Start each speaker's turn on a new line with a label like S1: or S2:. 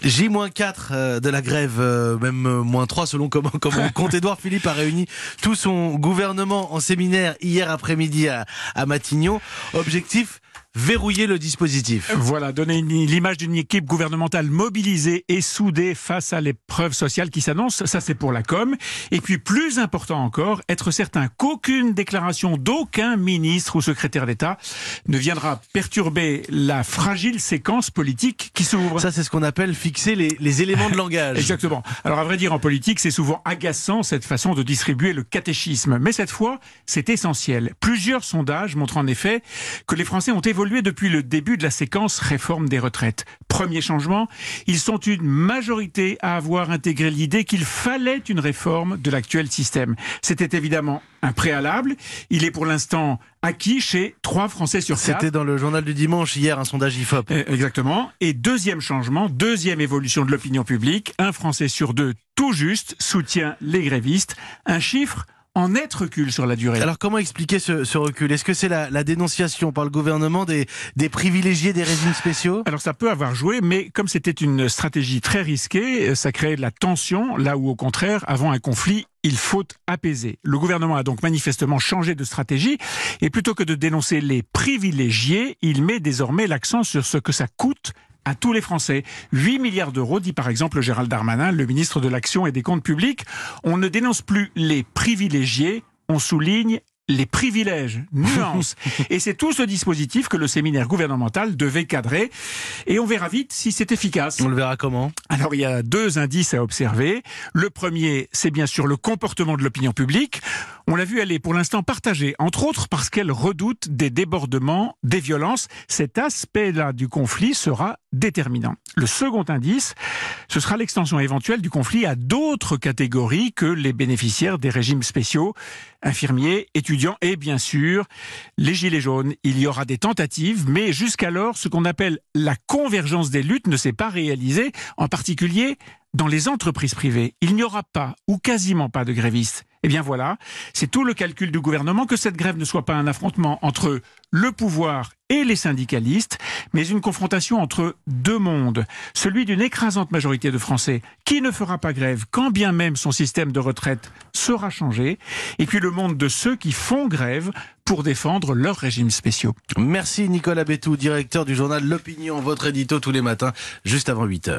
S1: J-4 de la grève, même -3 selon comment on compte. Édouard Philippe a réuni tout son gouvernement en séminaire hier après-midi à Matignon. Objectif: verrouiller le dispositif.
S2: Voilà, donner l'image d'une équipe gouvernementale mobilisée et soudée face à l'épreuve sociale qui s'annonce. Ça, c'est pour la com. Et puis, plus important encore, être certain qu'aucune déclaration d'aucun ministre ou secrétaire d'État ne viendra perturber la fragile séquence politique qui s'ouvre.
S1: Ça, c'est ce qu'on appelle fixer les éléments de langage.
S2: Exactement. Alors, à vrai dire, en politique, c'est souvent agaçant cette façon de distribuer le catéchisme. Mais cette fois, c'est essentiel. Plusieurs sondages montrent en effet que les Français ont évolué depuis le début de la séquence réforme des retraites. Premier changement, ils sont une majorité à avoir intégré l'idée qu'il fallait une réforme de l'actuel système. C'était évidemment un préalable. Il est pour l'instant acquis chez 3 Français sur 4.
S1: C'était dans le journal du dimanche hier, un sondage IFOP.
S2: Exactement. Et deuxième changement, deuxième évolution de l'opinion publique, 1 Français sur 2, tout juste, soutient les grévistes. Un chiffre en net recul sur la durée.
S1: Alors comment expliquer ce recul? Est-ce que c'est la dénonciation par le gouvernement des privilégiés des régimes spéciaux?
S2: Alors ça peut avoir joué, mais comme c'était une stratégie très risquée, ça crée de la tension, là où au contraire, avant un conflit, il faut apaiser. Le gouvernement a donc manifestement changé de stratégie et plutôt que de dénoncer les privilégiés, il met désormais l'accent sur ce que ça coûte à tous les Français. 8 milliards d'euros, dit par exemple Gérald Darmanin, le ministre de l'Action et des Comptes Publics. On ne dénonce plus les privilégiés, on souligne les privilèges, nuance. Et c'est tout ce dispositif que le séminaire gouvernemental devait cadrer. Et on verra vite si c'est efficace.
S1: On le verra comment?
S2: Alors, il y a 2 indices à observer. Le premier, c'est bien sûr le comportement de l'opinion publique. On l'a vu, elle est pour l'instant partagée, entre autres parce qu'elle redoute des débordements, des violences. Cet aspect-là du conflit sera déterminant. Le second indice, ce sera l'extension éventuelle du conflit à d'autres catégories que les bénéficiaires des régimes spéciaux, infirmiers, étudiants et bien sûr les gilets jaunes. Il y aura des tentatives, mais jusqu'alors, ce qu'on appelle la convergence des luttes ne s'est pas réalisée, en particulier dans les entreprises privées. Il n'y aura pas ou quasiment pas de grévistes. Eh bien voilà, c'est tout le calcul du gouvernement que cette grève ne soit pas un affrontement entre le pouvoir et les syndicalistes, mais une confrontation entre 2 mondes. Celui d'une écrasante majorité de Français qui ne fera pas grève quand bien même son système de retraite sera changé, et puis le monde de ceux qui font grève pour défendre leurs régimes spéciaux.
S1: Merci Nicolas Bétou, directeur du journal L'Opinion, votre édito tous les matins, juste avant 8h.